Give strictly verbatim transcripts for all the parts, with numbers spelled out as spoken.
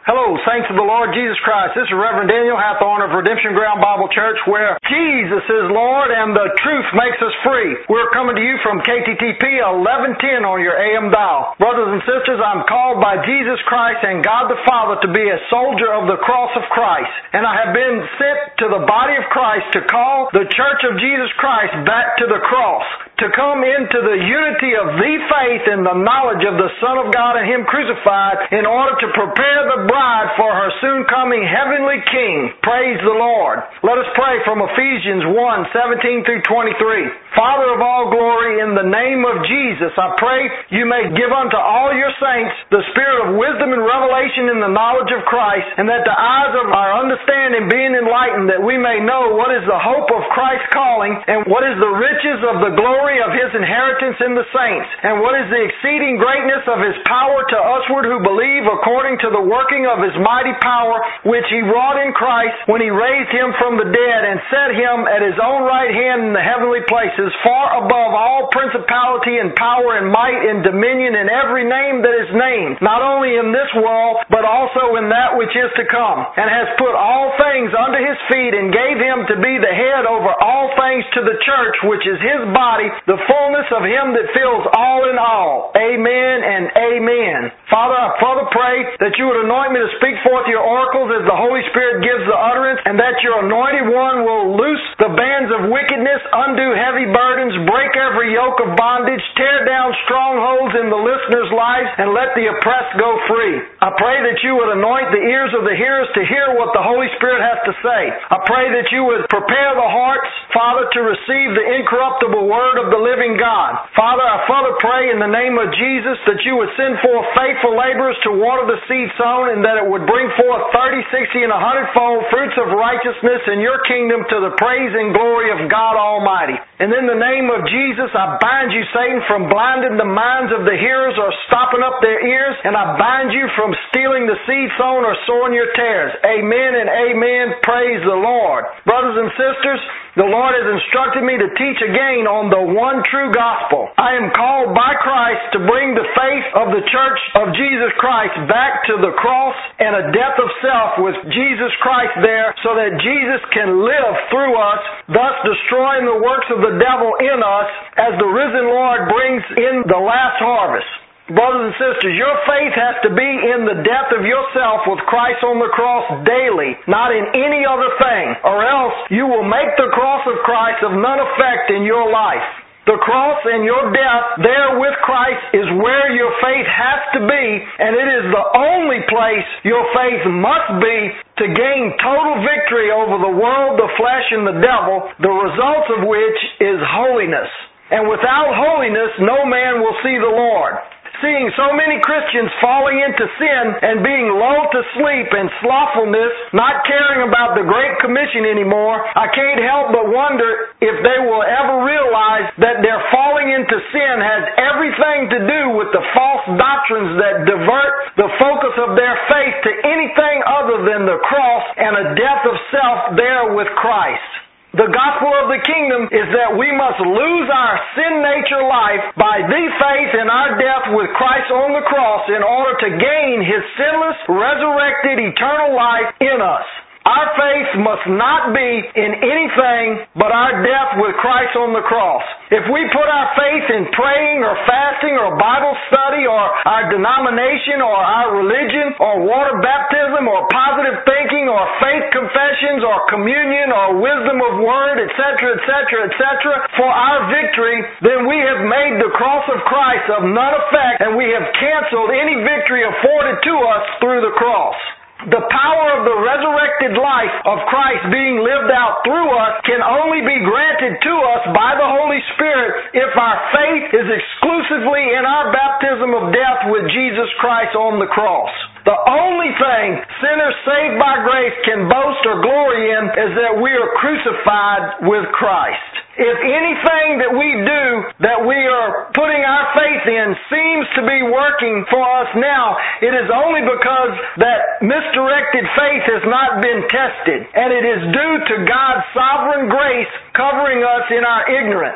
Hello, saints of the Lord Jesus Christ. This is Reverend Daniel Hathorn of Redemption Ground Bible Church, where Jesus is Lord and the truth makes us free. We're coming to you from K T T P eleven ten on your A M dial. Brothers and sisters, I'm called by Jesus Christ and God the Father to be a soldier of the cross of Christ. And I have been sent to the body of Christ to call the Church of Jesus Christ back to the cross, to come into the unity of the faith and the knowledge of the Son of God and Him crucified in order to prepare the bride for her soon coming heavenly King. Praise the Lord. Let us pray from Ephesians one, seventeen through twenty-three. Father of all glory, in the name of Jesus, I pray you may give unto all your saints the spirit of wisdom and revelation in the knowledge of Christ, and that the eyes of our understanding being enlightened, that we may know what is the hope of Christ's calling, and what is the riches of the glory of His inheritance in the saints, and what is the exceeding greatness of His power to usward who believe, according to the working of His mighty power, which He wrought in Christ when He raised Him from the dead and set Him at His own right hand in the heavenly places, far above all principality and power and might and dominion and every name that is named, not only in this world, but also in that which is to come, and has put all things under His feet, and gave Him to be the head over all things to the church, which is His body, the fullness of Him that fills all in all. Amen and amen. Father, I further pray that you would anoint me to speak forth your oracles as the Holy Spirit gives the utterance, and that your anointed one will loose the bands of wickedness, undo heavy burdens, break every yoke of bondage, tear down strongholds in the listeners' lives, and let the oppressed go free. I pray that you would anoint the ears of the hearers to hear what the Holy Spirit has to say. I pray that you would prepare the hearts, Father, to receive the incorruptible word of the living God. Father, I further pray in the name of Jesus that you would send forth faithful laborers to water the seed sown, and that it would bring forth thirty, sixty, and a hundredfold fruits of righteousness in your kingdom to the praise and glory of God Almighty. And in the name of Jesus, I bind you, Satan, from blinding the minds of the hearers or stopping up their ears, and I bind you from stealing the seed sown or sowing your tares. Amen and amen. Praise the Lord. Brothers and sisters, the Lord has instructed me to teach again on the one true gospel. I am called by Christ to bring the faith of the Church of Jesus Christ back to the cross and a death of self with Jesus Christ there, so that Jesus can live through us, thus destroying the works of the devil in us as the risen Lord brings in the last harvest. Brothers and sisters, your faith has to be in the death of yourself with Christ on the cross daily, not in any other thing, or else you will make the cross of Christ of none effect in your life. The cross and your death there with Christ is where your faith has to be, and it is the only place your faith must be to gain total victory over the world, the flesh, and the devil, the result of which is holiness. And without holiness, no man will see the Lord. Seeing so many Christians falling into sin and being lulled to sleep and slothfulness, not caring about the Great Commission anymore, I can't help but wonder if they will ever realize that their falling into sin has everything to do with the false doctrines that divert the focus of their faith to anything other than the cross and a death of self there with Christ. The gospel of the kingdom is that we must lose our sin nature life by the faith in our death with Christ on the cross in order to gain His sinless, resurrected, eternal life in us. Our faith must not be in anything but our death with Christ on the cross. If we put our faith in praying or fasting or Bible study or our denomination or our religion or water baptism or positive thinking or faith confessions or communion or wisdom of word, et cetera, et cetera, et cetera, for our victory, then we have made the cross of Christ of none effect, and we have canceled any victory afforded to us through the cross. The power of the resurrected life of Christ being lived out through us can only be granted to us by the Holy Spirit if our faith is exclusively in our baptism of death with Jesus Christ on the cross. The only thing sinners saved by grace can boast or glory in is that we are crucified with Christ. If anything that we do that we are putting our faith in seems to be working for us now, it is only because that misdirected faith has not been tested, and it is due to God's sovereign grace covering us in our ignorance.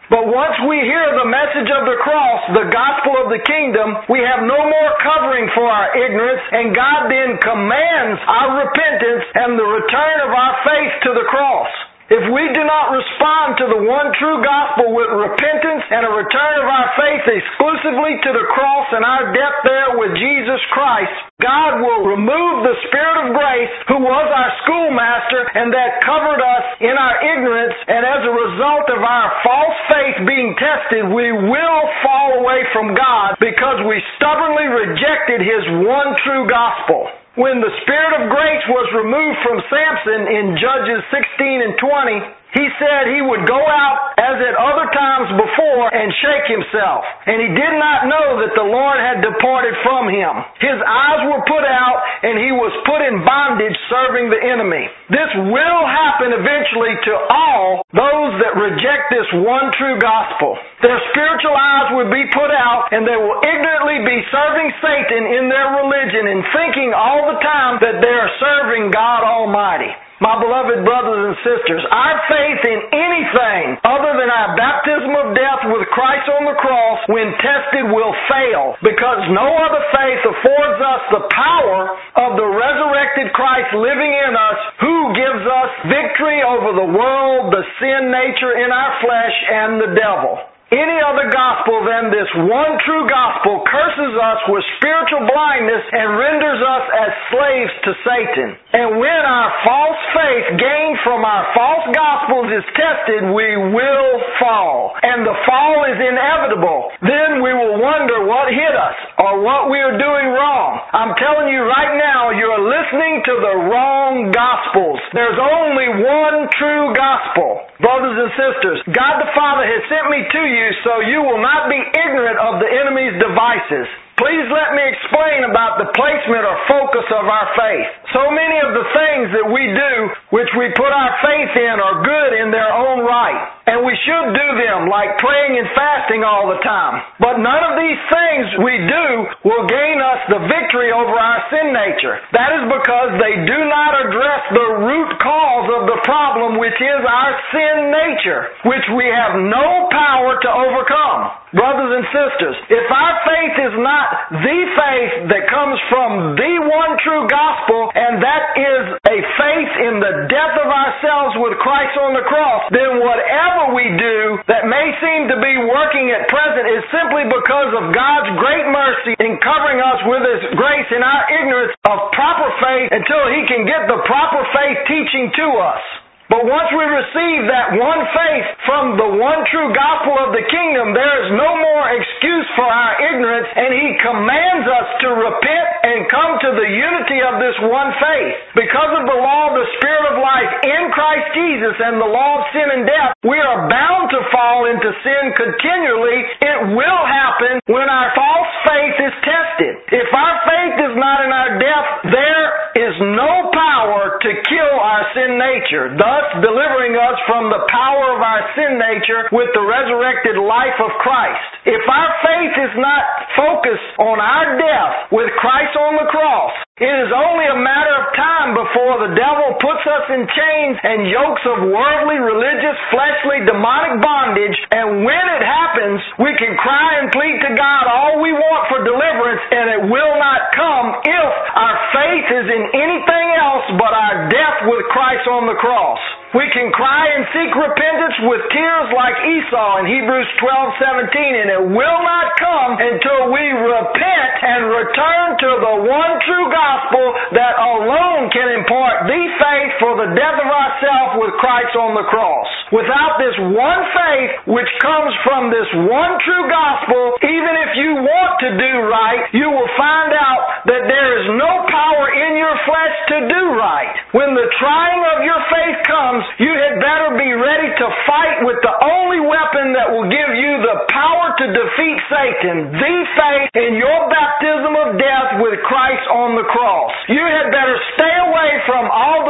But once we hear the message of the cross, the gospel of the kingdom, we have no more covering for our ignorance, and God then commands our repentance and the return of our faith to the cross. If we do not respond to the one true gospel with repentance and a return of our faith exclusively to the cross and our death there with Jesus Christ, God will remove the Spirit of grace who was our schoolmaster and that covered us in our ignorance, and as a result of our false faith being tested, we will fall away from God because we stubbornly rejected His one true gospel. When the Spirit of grace was removed from Samson in Judges sixteen and twenty, he said he would go out as at other times before and shake himself. And he did not know that the Lord had departed from him. His eyes were put out and he was put in bondage serving the enemy. This will happen eventually to all those that reject this one true gospel. Their spiritual eyes will be put out and they will ignorantly be serving Satan in their religion and thinking all the time that they are serving God Almighty. My beloved brothers and sisters, our faith in anything other than our baptism of death with Christ on the cross, when tested, will fail, because no other faith affords us the power of the resurrected Christ living in us, who gives us victory over the world, the sin nature in our flesh, and the devil. Any other gospel than this one true gospel curses us with spiritual blindness and renders us as slaves to Satan. And when our false faith gained from our false gospels is tested, we will fall. And the fall is inevitable. Then we will wonder what hit us or what we are doing wrong. I'm telling you right now, you're listening to the wrong gospels. There's only one true gospel. Brothers and sisters, God the Father has sent me to you so you will not be ignorant of the enemy's devices. Please let me explain about the placement or focus of our faith. So many of the things that we do, which we put our faith in, are good in their own right. And we should do them, like praying and fasting all the time. But none of these things we do will gain us the victory over our sin nature. That is because they do not address the root cause of the problem, which is our sin nature, which we have no power to overcome. Brothers and sisters, if our faith is not the faith that comes from the one true gospel, and that is a faith in the death of ourselves with Christ on the cross, then whatever we do that may seem to be working at present is simply because of God's great mercy in covering us with His grace in our ignorance of proper faith until He can get the proper faith teaching to us. But once we receive that one faith from the one true gospel of the kingdom, there is no more excuse for our ignorance, and He commands us to repent and come to the unity of this one faith. Because of the law of the Spirit of life in Christ Jesus and the law of sin and death, we are bound to fall into sin continually. It will happen when our false faith is tested. If our faith is not in our death, there is no power to kill our sin nature, thus delivering us from the power of our sin nature with the resurrected life of Christ. If our faith is not focused on our death with Christ on the cross, it is only a matter of time before the devil puts us in chains and yokes of worldly, religious, fleshly, demonic bondage, and when it happens, we can cry and plead to God all we want for deliverance, and it will not come if our faith is in anything else but our death with Christ on the cross. We can cry and seek repentance with tears like Esau in Hebrews twelve seventeen, and it will not come until we repent and return to the one true gospel that alone can impart the faith for the death of ourselves with Christ on the cross. Without this one faith, which comes from this one true gospel, even if you want to do right, you will find out that there is no power in your flesh to do right. When the trying of your faith comes, you had better be ready to fight with the only weapon that will give you the power to defeat Satan, the faith in your baptism of death with Christ on the cross. You had better stay away from all the false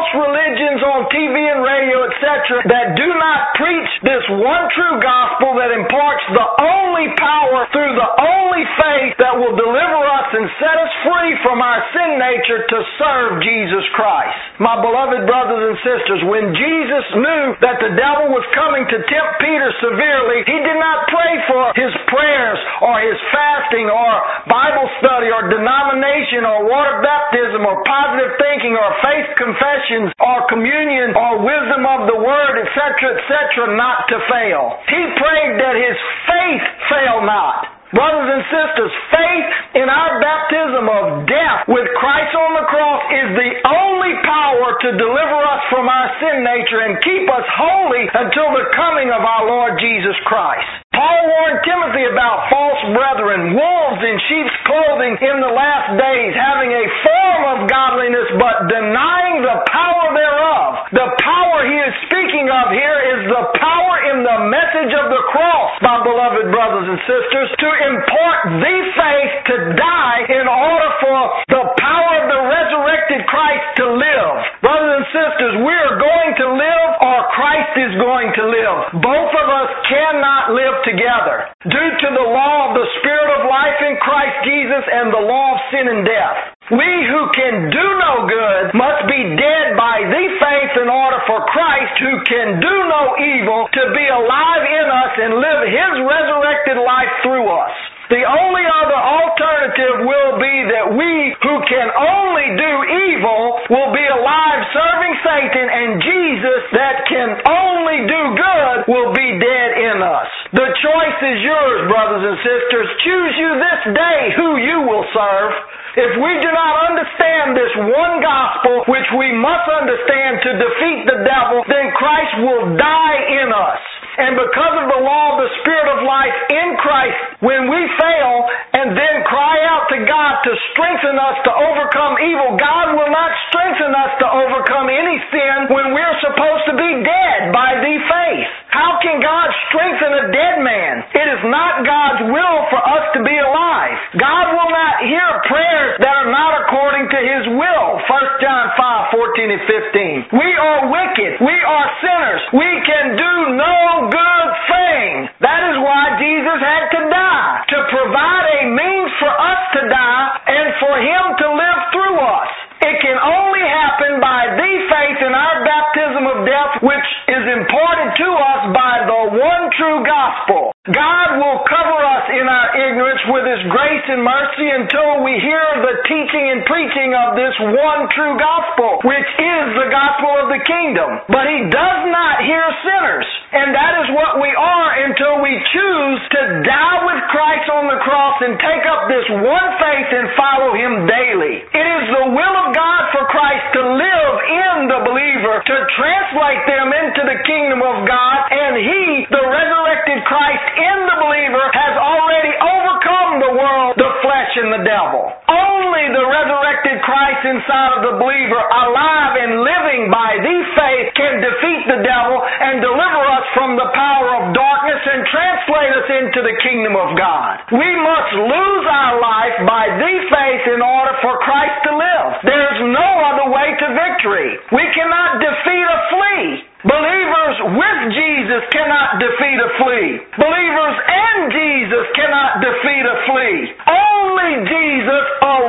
false religions on T V and radio, et cetera, that do not preach this one true gospel that imparts the only power through the only faith that will deliver us and set us free from our sin nature to serve Jesus Christ. My beloved brothers and sisters, when Jesus knew that the devil was coming to tempt Peter severely, he did not pray for his prayers or his fasting or Bible study or denomination or water baptism or positive thinking or faith confessions or communion or wisdom of the word, et cetera, et cetera, not to fail. He prayed that his faith fail not. Brothers and sisters, faith in our baptism of death with Christ on the cross is the only power to deliver us from our sin nature and keep us holy until the coming of our Lord Jesus Christ. Paul warned Timothy about false brethren, wolves in sheep's clothing in the last days, having a form of godliness but denying the power thereof. The power he is speaking of here is the power in the message of the cross, my beloved brothers and sisters, to impart the faith to die in order for the power of the resurrected Christ to live. Brothers and sisters, we are going to live or Christ is going to live. Both of us cannot live together due to the law of the Spirit of life in Christ Jesus and the law of sin and death. We who can do no good must be dead by the faith in order for Christ, who can do no evil, to be alive in us and live his resurrected life through us. The only other alternative will be that we who can only do evil will be alive serving Satan, and Jesus that can only do good will be dead in us. The choice is yours, brothers and sisters. Choose you this day who you will serve. If we do not understand this one gospel, which we must understand to defeat the devil, then Christ will die in us. And because of the law of the Spirit of life in Christ, when we fail and then cry out to God to strengthen us to overcome evil, God will not strengthen us to overcome any sin when we're supposed to be dead by the faith. How can God strengthen a dead man? It is not God's will for us to be alive. God will not hear prayers that are not according to his will. First John five, fourteen and fifteen. We are wicked. We are sinners. We can do no good thing. That is why Jesus had to die, to provide a means for us to die and for him to live through us. It can only happen by the faith in our baptism of death, which is imparted to us by the one true gospel. God will cover us in our ignorance with his grace and mercy until we hear the teaching and preaching of this one true gospel, which is the gospel of the kingdom. But he does not hear sinners. And that is what we are until we choose to die with Christ on the cross and take up this one faith and follow him daily. It is the will of God for Christ to live in the believer, to translate them into the kingdom of God, and he, the resurrected Christ in the believer, has already overcome the world, the flesh, and the devil. Only the resurrected Christ inside of the believer, alive and living by the faith, can defeat the devil and deliver us from the power of darkness and translate us into the kingdom of God. We must lose our life by the faith in order for Christ to live. There's no other way to victory. We cannot defeat a flea. Believers with Jesus cannot defeat a flea. Believers and Jesus cannot defeat a flea. Only Jesus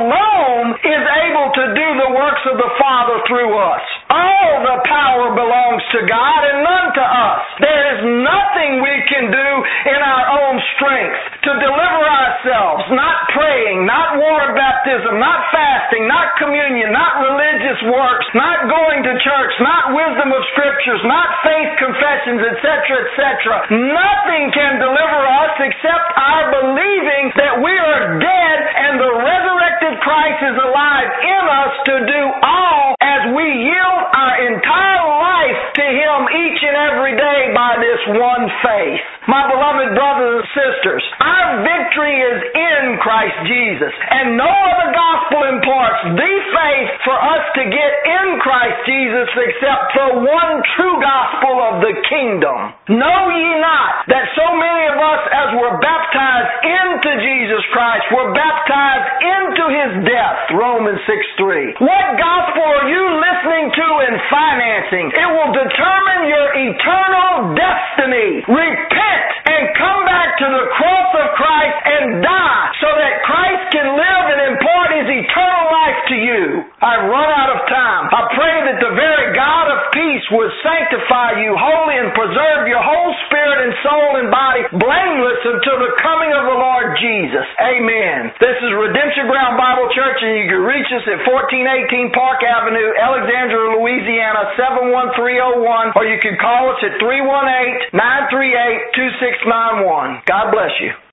alone is able to do the works of the Father through us. All the power belongs to God and none to us. There is nothing we can do in our own strength to deliver ourselves, not praying, not water baptism, not fasting, not communion, not religious works, not going to church, not wisdom of scriptures, not faith confessions, et cetera, et cetera. Nothing can deliver us except our believing that we are dead and the resurrected Christ is alive in us to do all as we yield our entire life to him each and every day by this one faith. My beloved brothers and sisters, our victory is in Christ Jesus, and no other gospel imparts the faith for us to get in Christ Jesus except for one true gospel of the kingdom. Know ye not that so many of us, as were baptized into Jesus Christ, were baptized into His death, Romans six three. What gospel are you listening to and financing? It will determine your eternal destiny. Repent and come back to the cross of Christ and die so that Christ can live and impart His eternal life to you. I've run out of time. I pray that the very God of peace would sanctify you wholly and preserve your whole spirit and soul and body blameless until the coming of the Lord Jesus. Amen. This is Redemption Ground Bible Church, and you can reach us at fourteen eighteen Park Avenue, Alexandria, Louisiana, seven one three oh one, or you can call us at three one eight, nine three eight, two six nine one. God bless you.